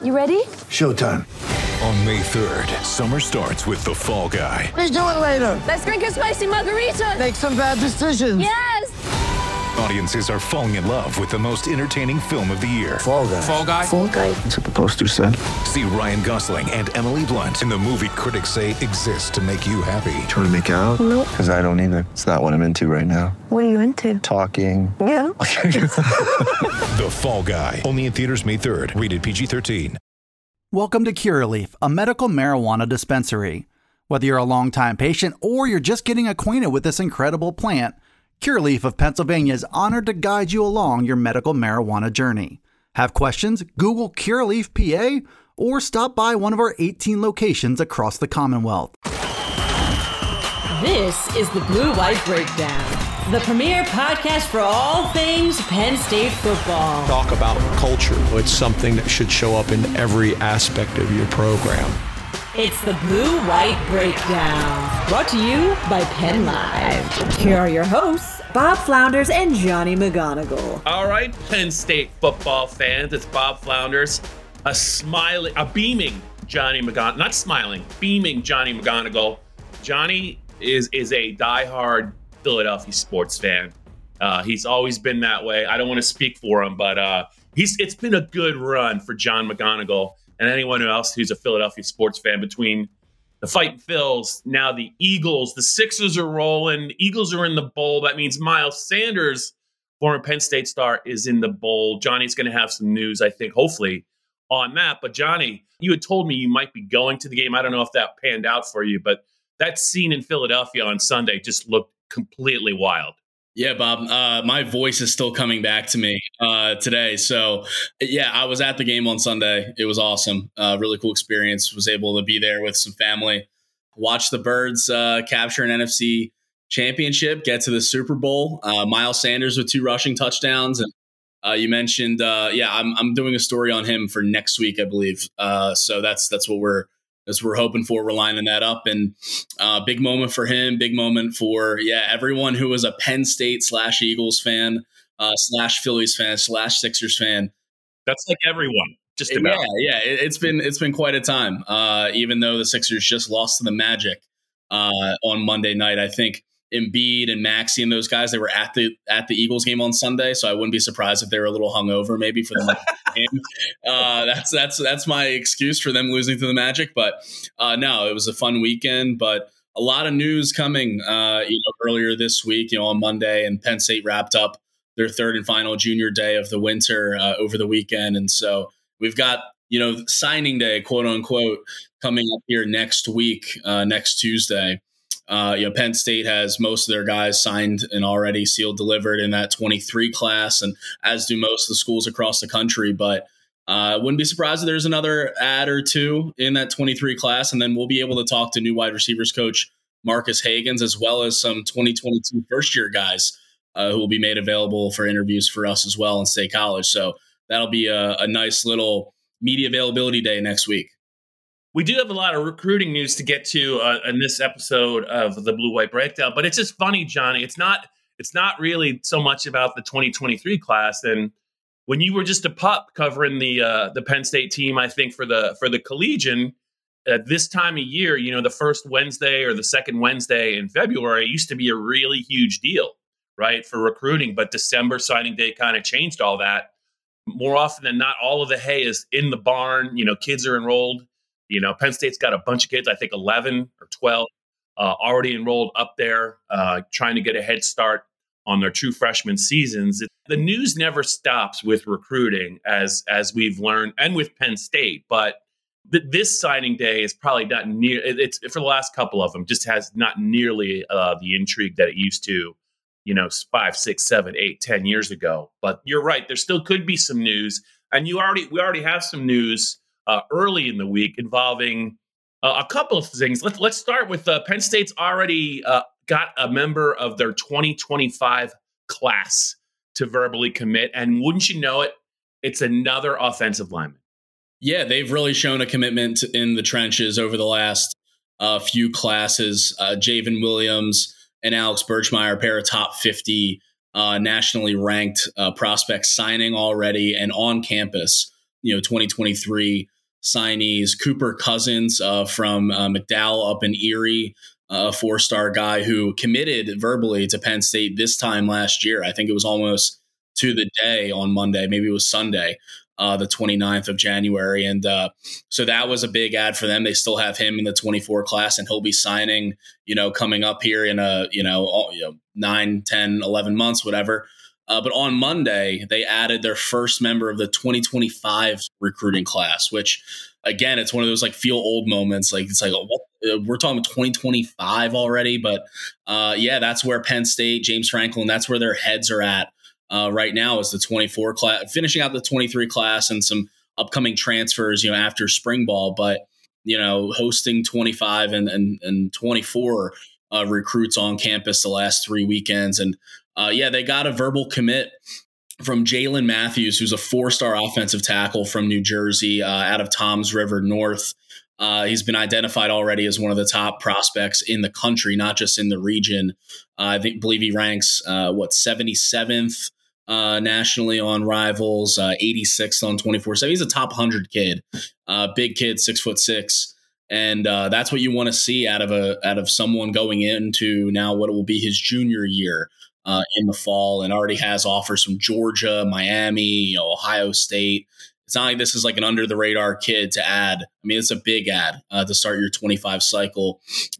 You ready? Showtime. On May 3rd, summer starts with The Fall Guy. Let's do it later. Let's drink a spicy margarita. Make some bad decisions. Yes! Audiences are falling in love with the most entertaining film of the year. Fall Guy. Fall Guy? Fall Guy. That's what the poster said. See Ryan Gosling and Emily Blunt in the movie critics say exists to make you happy. Trying to make it out? Nope. Because I don't either. It's not what I'm into right now. What are you into? Talking. Yeah. The Fall Guy. Only in theaters May 3rd. Rated PG-13. Welcome to Curaleaf, a medical marijuana dispensary. Whether you're a longtime patient or you're just getting acquainted with this incredible plant, Curaleaf of Pennsylvania is honored to guide you along your medical marijuana journey. Have questions? Google Curaleaf PA or stop by one of our 18 locations across the Commonwealth. This is the Blue White Breakdown, the premier podcast for all things Penn State football. Talk about culture. It's something that should show up in every aspect of your program. It's the Blue White Breakdown, brought to you by Penn Live. Here are your hosts, Bob Flounders and Johnny McGonigal. All right, Penn State football fans, it's Bob Flounders, a beaming Johnny McGonigal, not smiling, beaming Johnny McGonigal. Johnny is a diehard Philadelphia sports fan. He's always been that way. I don't want to speak for him, but it's been a good run for John McGonigal and anyone else who's a Philadelphia sports fan. Between the Fighting Phils, now the Eagles, the Sixers are rolling. The Eagles are in the bowl. That means Miles Sanders, former Penn State star, is in the bowl. Johnny's going to have some news, I think, hopefully, on that. But Johnny, you had told me you might be going to the game. I don't know if that panned out for you, but that scene in Philadelphia on Sunday just looked completely wild. Yeah, Bob, my voice is still coming back to me today. So, yeah, I was at the game on Sunday. It was awesome. Really cool experience. Was able to be there with some family, watch the Birds capture an NFC championship, get to the Super Bowl. Miles Sanders with 2 rushing touchdowns. And you mentioned, I'm doing a story on him for next week, I believe. So that's what we're hoping for. We're lining that up, and big moment for him. Big moment for everyone who was a Penn State / Eagles fan / Phillies fan / Sixers fan. That's like everyone, just about. Yeah. It's been quite a time. Even though the Sixers just lost to the Magic on Monday night, I think Embiid and Maxey and those guys, they were at the Eagles game on Sunday, so I wouldn't be surprised if they were a little hungover maybe for the game. That's my excuse for them losing to the Magic. But no, it was a fun weekend. But a lot of news coming. Earlier this week, on Monday, and Penn State wrapped up their 3rd and final junior day of the winter over the weekend, and so we've got signing day, quote unquote, coming up here next week, next Tuesday. Penn State has most of their guys signed and already sealed, delivered in that 23 class, and as do most of the schools across the country. But wouldn't be surprised if there's another ad or two in that 23 class, and then we'll be able to talk to new wide receivers coach Marcus Hagans, as well as some 2022 first-year guys who will be made available for interviews for us as well in State College. So that'll be a nice little media availability day next week. We do have a lot of recruiting news to get to in this episode of the Blue White Breakdown, but it's just funny, Johnny. It's not really so much about the 2023 class. And when you were just a pup covering the Penn State team, I think for the Collegian, at this time of year, the first Wednesday or the second Wednesday in February used to be a really huge deal, right, for recruiting. But December signing day kind of changed all that. More often than not, all of the hay is in the barn. Kids are enrolled. Penn State's got a bunch of kids, I think 11 or 12, already enrolled up there, trying to get a head start on their true freshman seasons. The news never stops with recruiting, as we've learned, and with Penn State. But this signing day is probably not near. It's for the last couple of them, just has not nearly the intrigue that it used to, 5, 6, 7, 8, 10 years ago. But you're right, there still could be some news, and we already have some news early in the week involving a couple of things. Let's start with Penn State's already got a member of their 2025 class to verbally commit. And wouldn't you know it, it's another offensive lineman. Yeah, they've really shown a commitment in the trenches over the last few classes. Javen Williams and Alex Birchmeyer, a pair of top 50 nationally ranked prospects signing already and on campus 2023 signees. Cooper Cousins from McDowell up in Erie, a 4-star guy who committed verbally to Penn State this time last year. I think it was almost to the day on Monday. Maybe it was Sunday, the 29th of January. And so that was a big ad for them. They still have him in the 24 class, and he'll be signing, coming up here in 9, 10, 11 months, whatever. But on Monday, they added their first member of the 2025 recruiting class, which, again, it's one of those like feel old moments. Like, it's like, we're talking 2025 already. But yeah, that's where Penn State, James Franklin, that's where their heads are at right now, is the 24 class, finishing out the 23 class and some upcoming transfers, after spring ball. But, hosting 25 and 24 recruits on campus the last 3 weekends. And they got a verbal commit from Jalen Matthews, who's a 4-star offensive tackle from New Jersey, out of Toms River North. He's been identified already as one of the top prospects in the country, not just in the region. I believe he ranks 77th nationally on Rivals, 86th on 24/7. He's a top 100 kid, big kid, 6'6". And that's what you want to see out of someone going into now what will be his junior year in the fall, and already has offers from Georgia, Miami, Ohio State. It's not like this is like an under the radar kid to add. I mean, it's a big ad to start your 25 cycle.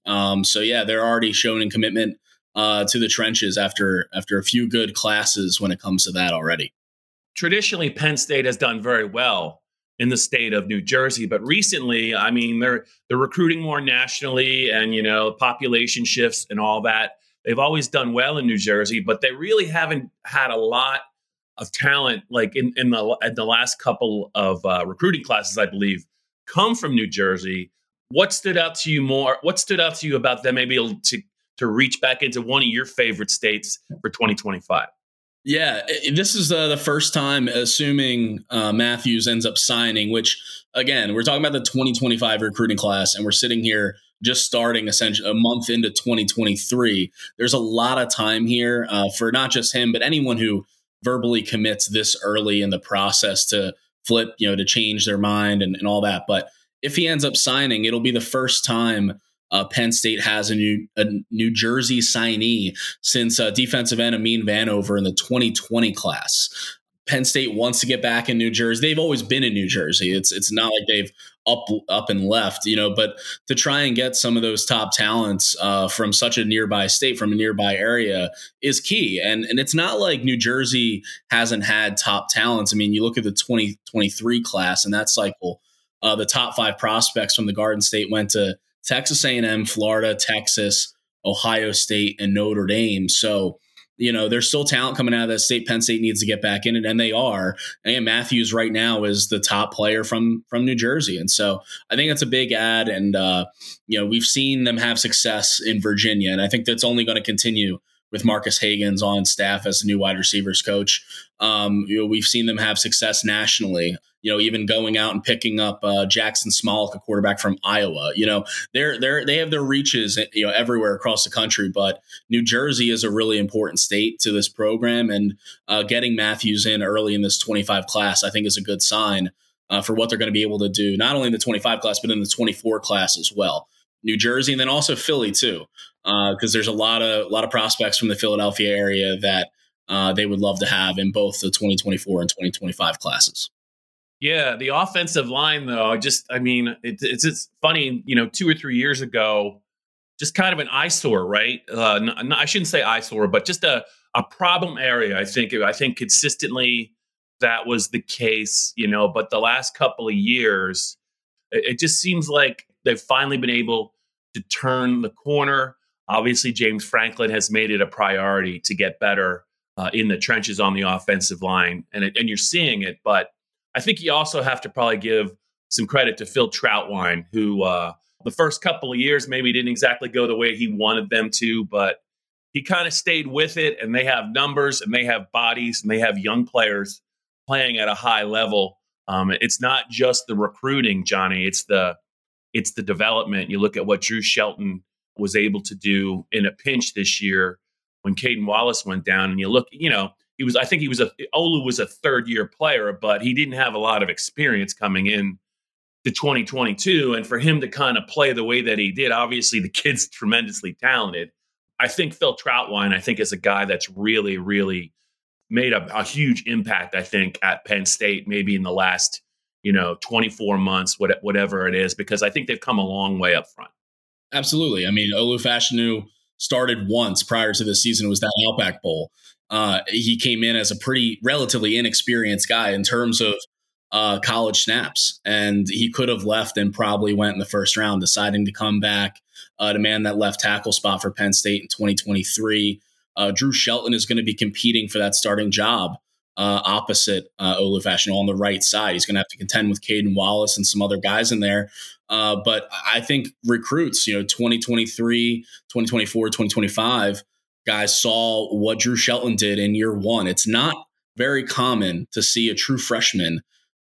So yeah, they're already showing commitment to the trenches after a few good classes when it comes to that already. Traditionally, Penn State has done very well in the state of New Jersey, but recently, I mean, they're recruiting more nationally, and population shifts and all that. They've always done well in New Jersey, but they really haven't had a lot of talent, like in the last couple of recruiting classes, I believe, come from New Jersey. What stood out to you more? What stood out to you about them maybe able to reach back into one of your favorite states for 2025? Yeah, this is the first time, assuming Matthews ends up signing, which, again, we're talking about the 2025 recruiting class, and we're sitting here just starting essentially a month into 2023. There's a lot of time here for not just him, but anyone who verbally commits this early in the process to flip, to change their mind and all that. But if he ends up signing, it'll be the first time Penn State has a New Jersey signee since defensive end Amin Vanover in the 2020 class. Penn State wants to get back in New Jersey. They've always been in New Jersey. It's not like they've up and left, but to try and get some of those top talents from such a nearby state, from a nearby area, is key. And it's not like New Jersey hasn't had top talents. I mean, you look at the 2023 class and that cycle, the top 5 prospects from the Garden State went to Texas A&M, Florida, Texas, Ohio State, and Notre Dame. So, there's still talent coming out of that state. Penn State needs to get back in it, and they are. And Matthews right now is the top player from New Jersey. And so I think it's a big ad. And, we've seen them have success in Virginia, and I think that's only going to continue with Marcus Hagans on staff as the new wide receivers coach. We've seen them have success nationally, even going out and picking up Jackson Smolik, a quarterback from Iowa. They have their reaches, everywhere across the country, but New Jersey is a really important state to this program, and getting Matthews in early in this 25 class, I think, is a good sign for what they're going to be able to do, not only in the 25 class, but in the 24 class as well. New Jersey, and then also Philly too, because there's a lot of prospects from the Philadelphia area that they would love to have in both the 2024 and 2025 classes. Yeah, the offensive line, though, it's just funny, 2 or 3 years ago, just kind of an eyesore, right? I shouldn't say eyesore, but just a problem area. I think consistently that was the case, but the last couple of years, it just seems like they've finally been able to turn the corner. Obviously, James Franklin has made it a priority to get better in the trenches on the offensive line, and you're seeing it. But I think you also have to probably give some credit to Phil Trautwein, who the first couple of years maybe didn't exactly go the way he wanted them to, but he kind of stayed with it, and they have numbers, and they have bodies, and they have young players playing at a high level. It's not just the recruiting, Johnny. It's the development. You look at what Drew Shelton was able to do in a pinch this year when Caden Wallace went down, and you look, Olu was a third year player, but he didn't have a lot of experience coming in to 2022. And for him to kind of play the way that he did, obviously the kid's tremendously talented. I think Phil Trautwein, is a guy that's really, really made a huge impact, I think, at Penn State, maybe in the last, 24 months, whatever it is, because I think they've come a long way up front. Absolutely. I mean, Olu Fashanu started once prior to the season. It was that Outback Bowl. He came in as a pretty relatively inexperienced guy in terms of college snaps, and he could have left and probably went in the first round, deciding to come back to man that left tackle spot for Penn State in 2023. Drew Shelton is going to be competing for that starting job opposite Olu Fashanu on the right side. He's going to have to contend with Caden Wallace and some other guys in there. But I think recruits, 2023, 2024, 2025, guys saw what Drew Shelton did in year one. It's not very common to see a true freshman.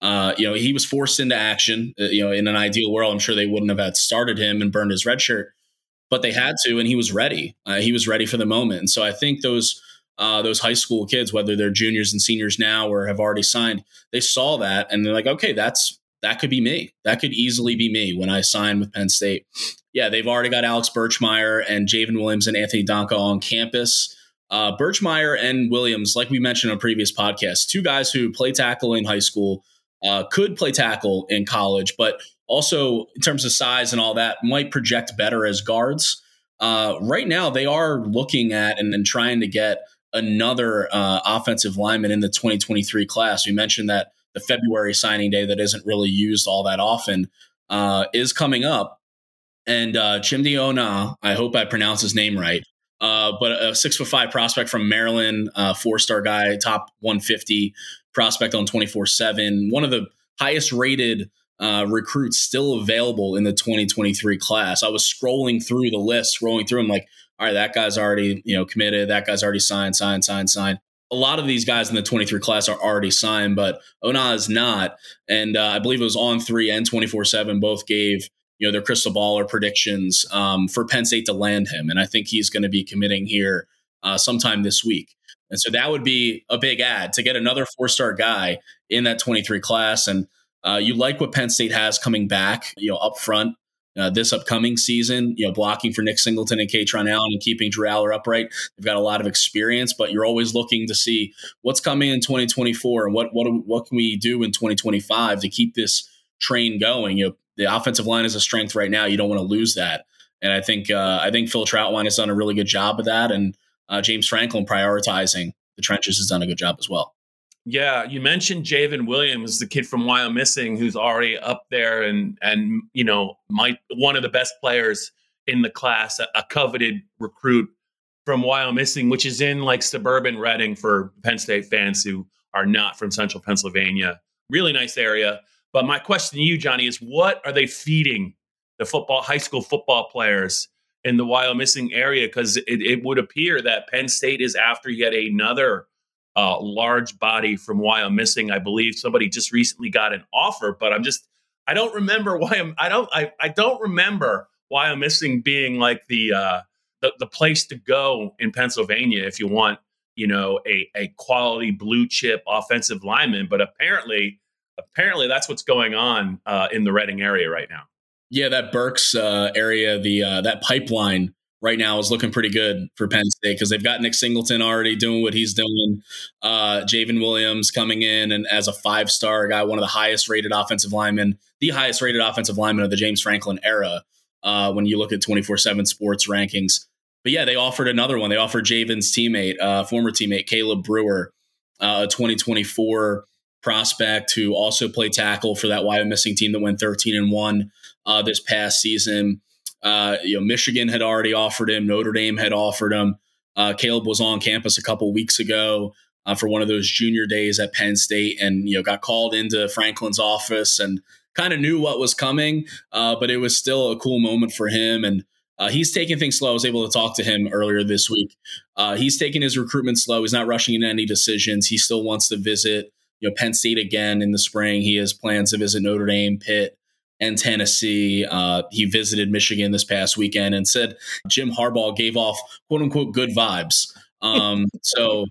He was forced into action. In an ideal world, I'm sure they wouldn't have had started him and burned his red shirt, but they had to, and he was ready. He was ready for the moment. And so I think those high school kids, whether they're juniors and seniors now or have already signed, they saw that and they're like, okay, that could be me. That could easily be me when I sign with Penn State. Yeah, they've already got Alex Birchmeier and Javen Williams and Anthony Donka on campus. Birchmeier and Williams, like we mentioned on a previous podcast, two guys who play tackle in high school, could play tackle in college, but also in terms of size and all that, might project better as guards. Right now, they are looking at and trying to get another offensive lineman in the 2023 class. We mentioned that the February signing day that isn't really used all that often is coming up. And Chimdi Ona, I hope I pronounce his name right, but a 6'5" prospect from Maryland, 4-star guy, top 150 prospect on 24/7, one of the highest rated recruits still available in the 2023 class. I was scrolling through the list, I'm like, all right, that guy's already committed. That guy's already signed. A lot of these guys in the 23 class are already signed, but Ona is not. And I believe it was On3 and 24/7 both gave their crystal ball or predictions for Penn State to land him. And I think he's going to be committing here sometime this week. And so that would be a big add to get another 4-star guy in that 23 class. And you like what Penn State has coming back, up front this upcoming season, blocking for Nick Singleton and Katron Allen and keeping Drew Aller upright. They've got a lot of experience, but you're always looking to see what's coming in 2024 and what can we do in 2025 to keep this train going. The offensive line is a strength right now. You don't want to lose that. And I think Phil Trautwein has done a really good job of that. And James Franklin prioritizing the trenches has done a good job as well. Yeah, you mentioned Javen Williams, the kid from Wyomissing, who's already up there and one of the best players in the class, a coveted recruit from Wyomissing, which is in like suburban Reading for Penn State fans who are not from central Pennsylvania. Really nice area. But my question to you, Johnny, is what are they feeding the high school football players in the Wyomissing area? Because it would appear that Penn State is after yet another large body from Wyomissing. I believe somebody just recently got an offer, but I don't remember Wyomissing being like the place to go in Pennsylvania if you want, a quality blue chip offensive lineman. But apparently that's what's going on in the Reading area right now. Yeah, that Berks area, that pipeline right now is looking pretty good for Penn State because they've got Nick Singleton already doing what he's doing. Javen Williams coming in and as a 5-star guy, one of the highest rated offensive linemen, the highest rated offensive lineman of the James Franklin era when you look at 24/7 Sports rankings. But yeah, they offered another one. They offered Javen's former teammate, Caleb Brewer, a 2024 prospect who also played tackle for that Wyomissing team that went 13-1 this past season. Michigan had already offered him. Notre Dame had offered him. Caleb was on campus a couple weeks ago for one of those junior days at Penn State and, got called into Franklin's office and kind of knew what was coming. But it was still a cool moment for him. And he's taking things slow. I was able to talk to him earlier this week. He's taking his recruitment slow. He's not rushing into any decisions. He still wants to visit, Penn State again in the spring. He has plans to visit Notre Dame, Pitt, and Tennessee. He visited Michigan this past weekend and said Jim Harbaugh gave off "quote unquote" good vibes. So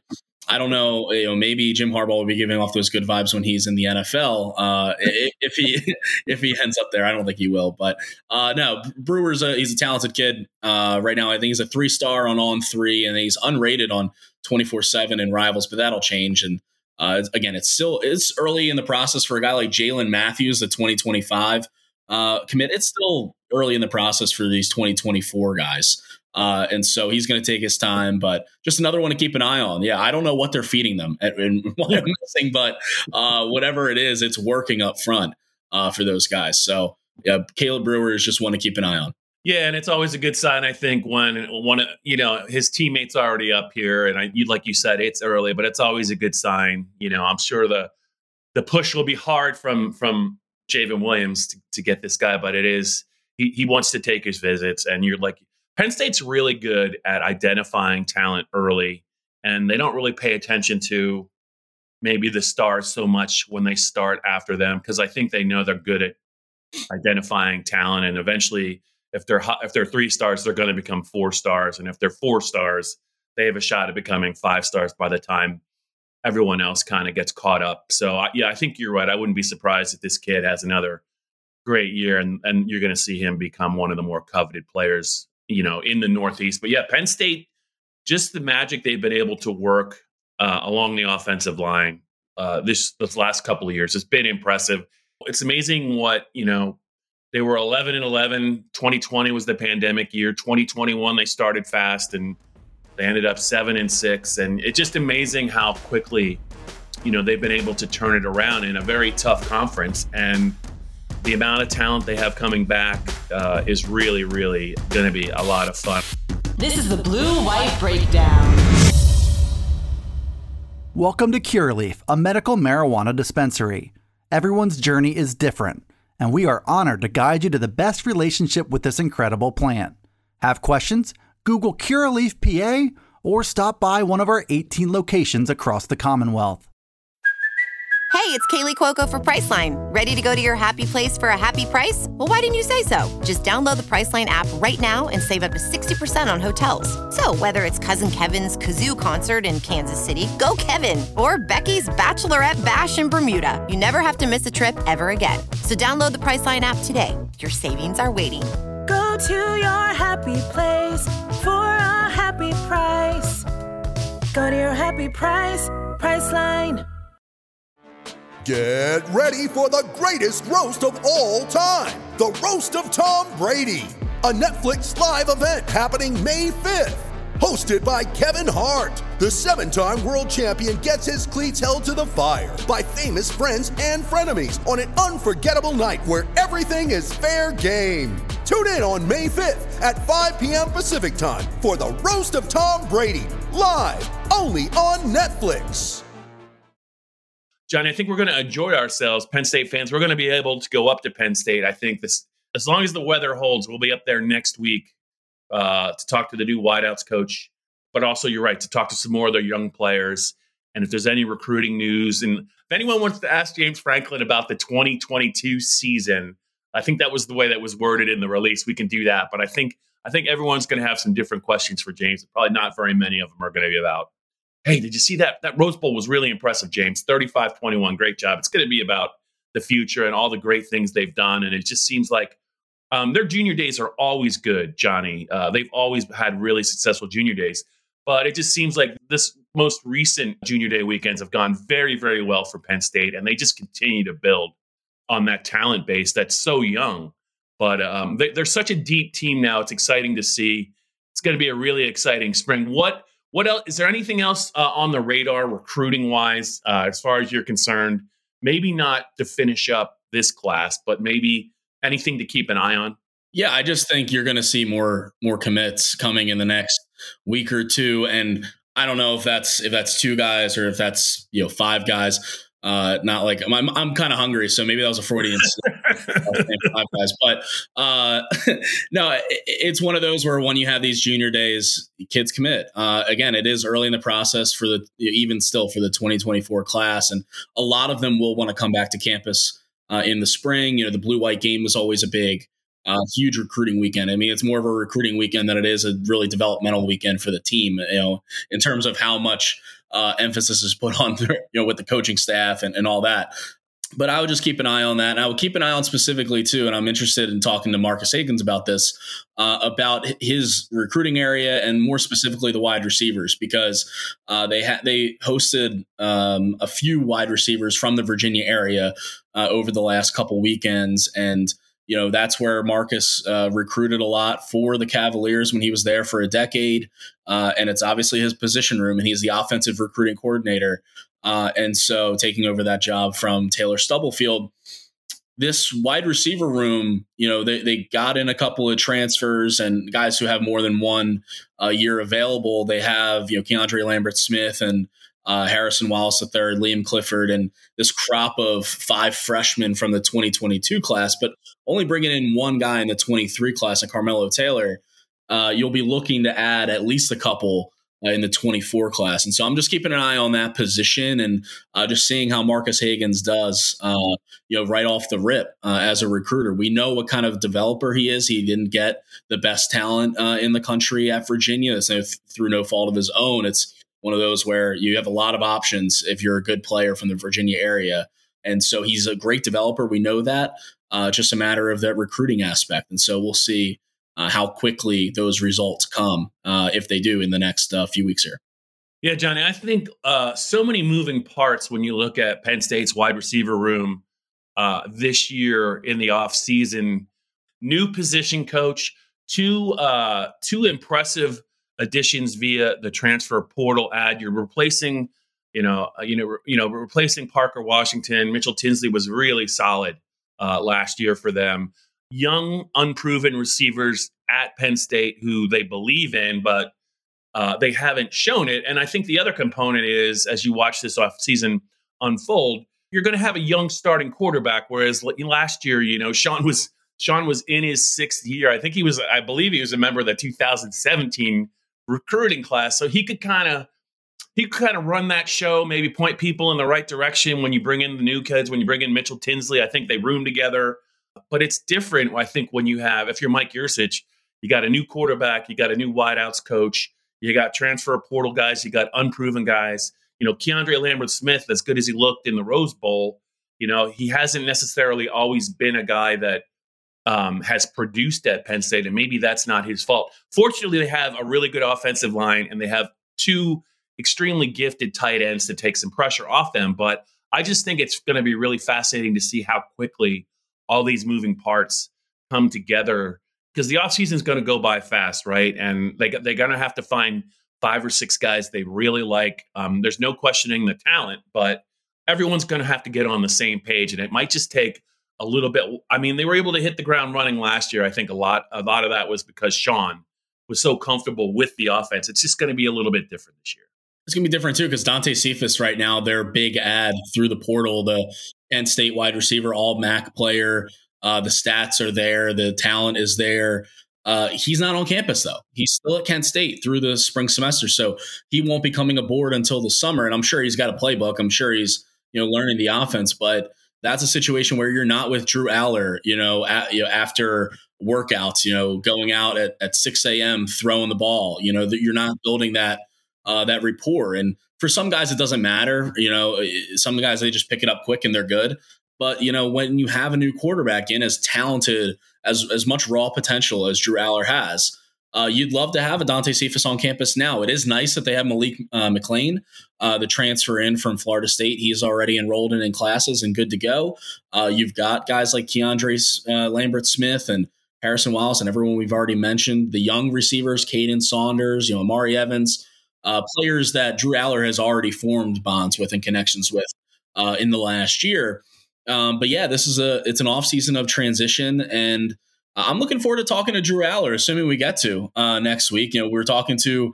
I don't know, maybe Jim Harbaugh will be giving off those good vibes when he's in the NFL. If he ends up there, I don't think he will. But no, Brewer's he's a talented kid. Right now, I think he's a 3-star on On3, and he's unrated on 24/7 in Rivals, but that'll change. And again, it's early in the process for a guy like Jalen Matthews, the 2025 commit. It's still early in the process for these 2024 guys. And so he's going to take his time, but just another one to keep an eye on. Yeah, I don't know what they're feeding them and what I'm missing, but whatever it is, it's working up front for those guys. So yeah, Caleb Brewer is just one to keep an eye on. Yeah, and it's always a good sign, I think, when his teammates already up here, and like you said, it's early, but it's always a good sign. I'm sure the push will be hard from Javen Williams to get this guy, but it is he wants to take his visits, and you're like. Penn State's really good at identifying talent early, and they don't really pay attention to maybe the stars so much when they start after them, because I think they know they're good at identifying talent, and eventually, if they're 3 stars, they're going to become 4 stars, and if they're 4 stars, they have a shot at becoming 5 stars by the time everyone else kind of gets caught up. So I think you're right. I wouldn't be surprised if this kid has another great year, and you're going to see him become one of the more coveted players in the Northeast. But yeah, Penn State, just the magic they've been able to work along the offensive line this last couple of years has been impressive. It's amazing what, they were 11-11. 2020 was the pandemic year. 2021, they started fast and they ended up 7-6. And it's just amazing how quickly, they've been able to turn it around in a very tough conference. And the amount of talent they have coming back is really, really going to be a lot of fun. This is the Blue White Breakdown. Welcome to Curaleaf, a medical marijuana dispensary. Everyone's journey is different, and we are honored to guide you to the best relationship with this incredible plant. Have questions? Google Curaleaf PA or stop by one of our 18 locations across the Commonwealth. Hey, it's Kaylee Cuoco for Priceline. Ready to go to your happy place for a happy price? Well, why didn't you say so? Just download the Priceline app right now and save up to 60% on hotels. So whether it's Cousin Kevin's Kazoo Concert in Kansas City, go Kevin, or Becky's Bachelorette Bash in Bermuda, you never have to miss a trip ever again. So download the Priceline app today. Your savings are waiting. Go to your happy place for a happy price. Go to your happy price, Priceline. Get ready for the greatest roast of all time, the Roast of Tom Brady, a Netflix live event happening May 5th. Hosted by Kevin Hart, the 7-time world champion gets his cleats held to the fire by famous friends and frenemies on an unforgettable night where everything is fair game. Tune in on May 5th at 5 p.m. Pacific time for the Roast of Tom Brady, live only on Netflix. Johnny, I think we're going to enjoy ourselves, Penn State fans. We're going to be able to go up to Penn State. I think this, as long as the weather holds, we'll be up there next week to talk to the new wideouts coach. But also, you're right, to talk to some more of their young players. And if there's any recruiting news, and if anyone wants to ask James Franklin about the 2022 season, I think that was the way that was worded in the release. We can do that. But I think everyone's going to have some different questions for James. Probably not very many of them are going to be about, hey, did you see that? That Rose Bowl was really impressive, James. 35-21, great job. It's going to be about the future and all the great things they've done. And it just seems like their junior days are always good, Johnny. They've always had really successful junior days. But it just seems like this most recent junior day weekends have gone very, very well for Penn State. And they just continue to build on that talent base that's so young. But they're such a deep team now. It's exciting to see. It's going to be a really exciting spring. What else? Is there anything else on the radar recruiting wise, as far as you're concerned? Maybe not to finish up this class, but maybe anything to keep an eye on? Yeah, I just think you're going to see more commits coming in the next week or two. And I don't know if that's 2 guys or if that's 5 guys. Not like I'm kind of hungry, so maybe that was a Freudian slip. 5 guys, but no, it's one of those where when you have these junior days, kids commit. Again, it is early in the process for even still for the 2024 class, and a lot of them will want to come back to campus in the spring. The blue-white game was always a big huge recruiting weekend. I mean, it's more of a recruiting weekend than it is a really developmental weekend for the team, in terms of how much emphasis is put on, with the coaching staff and all that. But I would just keep an eye on that. And I would keep an eye on specifically, too, and I'm interested in talking to Marcus Hagans about this, about his recruiting area and more specifically the wide receivers, because they hosted a few wide receivers from the Virginia area over the last couple weekends. And, that's where Marcus recruited a lot for the Cavaliers when he was there for a decade. And it's obviously his position room, and he's the offensive recruiting coordinator. And so taking over that job from Taylor Stubblefield, this wide receiver room, they got in a couple of transfers and guys who have more than one year available. They have, Keandre Lambert-Smith and Harrison Wallace III, Liam Clifford, and this crop of 5 freshmen from the 2022 class, but only bringing in one guy in the 23 class, and Carmelo Taylor. You'll be looking to add at least a couple in the 24 class. And so I'm just keeping an eye on that position and just seeing how Marcus Hagans does, right off the rip as a recruiter. We know what kind of developer he is. He didn't get the best talent in the country at Virginia. So through no fault of his own. It's one of those where you have a lot of options if you're a good player from the Virginia area. And so he's a great developer. We know that. Just a matter of that recruiting aspect. And so we'll see how quickly those results come, if they do, in the next few weeks here. Yeah, Johnny, I think so many moving parts when you look at Penn State's wide receiver room this year in the offseason. New position coach, two impressive additions via the transfer portal ad. You're replacing, replacing Parker Washington. Mitchell Tinsley was really solid last year for them. Young, unproven receivers at Penn State who they believe in, but they haven't shown it. And I think the other component is, as you watch this offseason unfold, you're going to have a young starting quarterback. Whereas last year, Sean was in his 6th year. I believe he was a member of the 2017 recruiting class. So he could kind of run that show, maybe point people in the right direction when you bring in the new kids, when you bring in Mitchell Tinsley. I think they room together. But it's different, I think, when if you're Mike Yurcich, you got a new quarterback, you got a new wideouts coach, you got transfer portal guys, you got unproven guys. Keandre Lambert-Smith, as good as he looked in the Rose Bowl, he hasn't necessarily always been a guy that has produced at Penn State, and maybe that's not his fault. Fortunately, they have a really good offensive line, and they have 2 extremely gifted tight ends to take some pressure off them. But I just think it's going to be really fascinating to see how quickly all these moving parts come together, because the offseason is going to go by fast, right? And they're going to have to find 5 or 6 guys they really like. There's no questioning the talent, but everyone's going to have to get on the same page, and it might just take a little bit. I mean, they were able to hit the ground running last year. I think a lot of that was because Sean was so comfortable with the offense. It's just going to be a little bit different this year. It's going to be different, too, because Dante Cephas right now, their big ad through the portal, the Penn State wide receiver, all MAC player. The stats are there. The talent is there. He's not on campus, though. He's still at Kent State through the spring semester. So he won't be coming aboard until the summer. And I'm sure he's got a playbook. I'm sure he's learning the offense. But that's a situation where you're not with Drew Aller, after workouts, going out at 6 a.m., throwing the ball. You're not building that rapport. And for some guys, it doesn't matter. Some guys, they just pick it up quick and they're good. But, when you have a new quarterback in as talented, as much raw potential as Drew Aller has, you'd love to have a Dante Cephas on campus now. It is nice that they have Malik McLean, the transfer in from Florida State. He's already enrolled in classes and good to go. You've got guys like Keandre Lambert-Smith and Harrison Wallace and everyone we've already mentioned. The young receivers, Caden Saunders, Amari Evans, players that Drew Aller has already formed bonds with and connections with in the last year. But yeah, it's an offseason of transition, and I'm looking forward to talking to Drew Aller, assuming we get to next week. We're talking to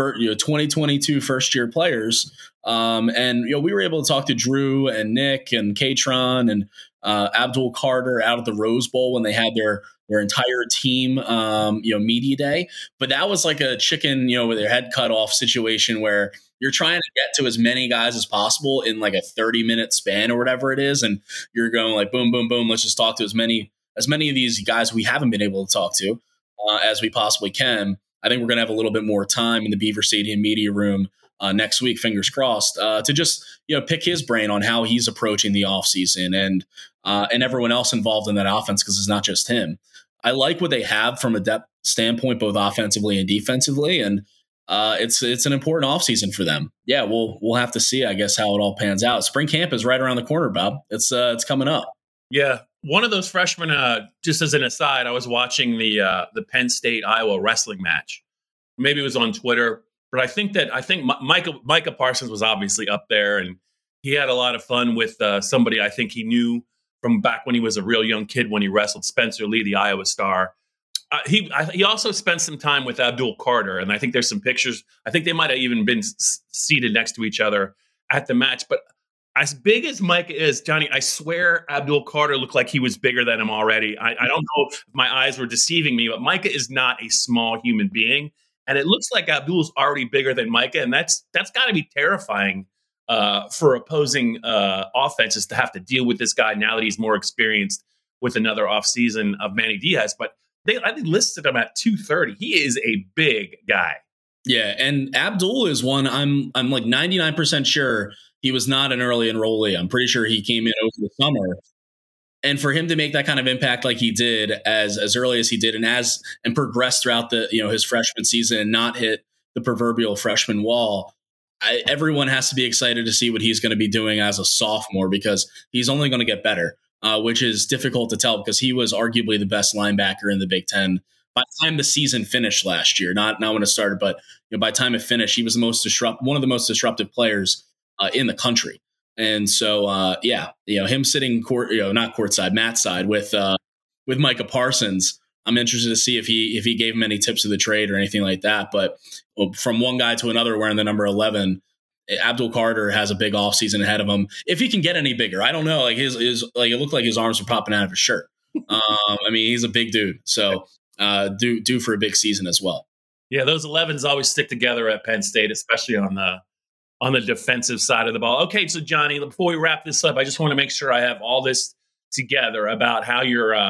2022 first-year players, and we were able to talk to Drew and Nick and Katron and Abdul Carter out at the Rose Bowl when they had their entire team, media day. But that was like a chicken, with their head cut off situation where you're trying to get to as many guys as possible in like a 30-minute span or whatever it is. And you're going like, boom, boom, boom. Let's just talk to as many as many of these guys we haven't been able to talk to as we possibly can. I think we're going to have a little bit more time in the Beaver Stadium media room next week, fingers crossed, to just pick his brain on how he's approaching the offseason and everyone else involved in that offense, because it's not just him. I like what they have from a depth standpoint, both offensively and defensively, and it's an important offseason for them. Yeah, we'll have to see, I guess, how it all pans out. Spring camp is right around the corner, Bob. It's coming up. Yeah, one of those freshmen. Just as an aside, I was watching the Penn State Iowa wrestling match. Maybe it was on Twitter, but I think Micah Parsons was obviously up there, and he had a lot of fun with somebody I think he knew from back when he was a real young kid when he wrestled Spencer Lee, the Iowa star. He also spent some time with Abdul Carter, and I think there's some pictures. I think they might have even been seated next to each other at the match. But as big as Micah is, Johnny, I swear Abdul Carter looked like he was bigger than him already. I don't know if my eyes were deceiving me, but Micah is not a small human being. And it looks like Abdul's already bigger than Micah, and that's got to be terrifying for opposing offenses to have to deal with this guy now that he's more experienced with another offseason of Manny Diaz. But I listed him at 230. He is a big guy. Yeah, and Abdul is one I'm like 99% sure he was not an early enrollee. I'm pretty sure he came in over the summer. And for him to make that kind of impact like he did as early as he did and progress throughout his freshman season and not hit the proverbial freshman wall, everyone has to be excited to see what he's going to be doing as a sophomore, because he's only going to get better, which is difficult to tell because he was arguably the best linebacker in the Big Ten by the time the season finished last year. Not when it started, but by the time it finished, he was one of the most disruptive players in the country. And so, him sitting not courtside, Matt's side with Micah Parsons, I'm interested to see if he gave him any tips of the trade or anything like that. But from one guy to another wearing the number 11, Abdul Carter has a big offseason ahead of him. If he can get any bigger, I don't know. Like it looked like his arms were popping out of his shirt. He's a big dude. So due for a big season as well. Yeah, those 11s always stick together at Penn State, especially on the defensive side of the ball. Okay, so Johnny, before we wrap this up, I just want to make sure I have all this together about how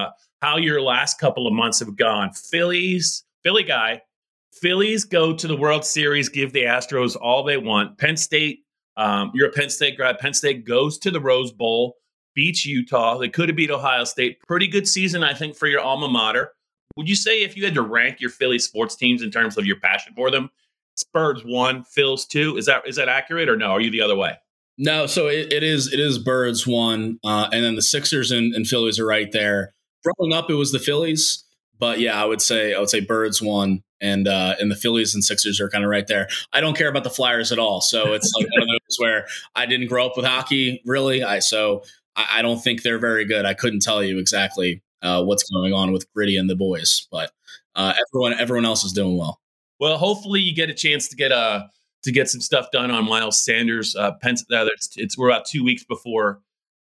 your last couple of months have gone. Philly guy. Phillies go to the World Series, give the Astros all they want. Penn State, you're a Penn State grad. Penn State goes to the Rose Bowl, beats Utah. They could have beat Ohio State. Pretty good season, I think, for your alma mater. Would you say if you had to rank your Philly sports teams in terms of your passion for them, Spurs 1, Phils 2, is that accurate, or no? Are you the other way? No, so it is Birds 1, and then the Sixers and Phillies are right there. Growing up, it was the Phillies, but yeah, I would say Birds 1, and the Phillies and Sixers are kind of right there. I don't care about the Flyers at all, so it's like one of those where I didn't grow up with hockey, really. I don't think they're very good. I couldn't tell you exactly what's going on with Gritty and the boys, but everyone else is doing well. Well, hopefully you get a chance to get some stuff done on Miles Sanders. We're about 2 weeks before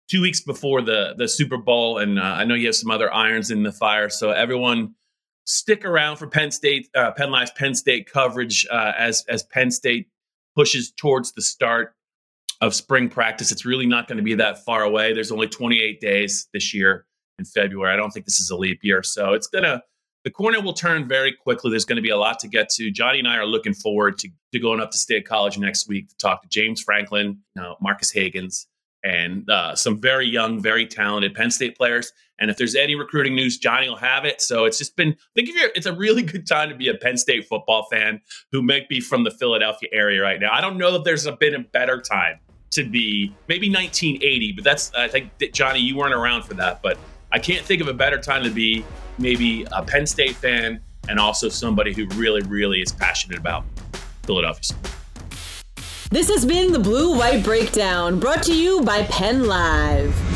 the Super Bowl, and I know you have some other irons in the fire. So everyone, stick around for Penn Live's Penn State coverage as Penn State pushes towards the start of spring practice. It's really not going to be that far away. There's only 28 days this year in February. I don't think this is a leap year, so the corner will turn very quickly. There's going to be a lot to get to. Johnny and I are looking forward to going up to State College next week to talk to James Franklin, Marcus Hagans, and some very young, very talented Penn State players. And if there's any recruiting news, Johnny will have it. So it's just been, it's a really good time to be a Penn State football fan who might be from the Philadelphia area right now. I don't know if there's been a better time to be, maybe 1980, but I think, Johnny, you weren't around for that, but I can't think of a better time to be maybe a Penn State fan and also somebody who really, really is passionate about Philadelphia. This has been the Blue White Breakdown, brought to you by Penn Live.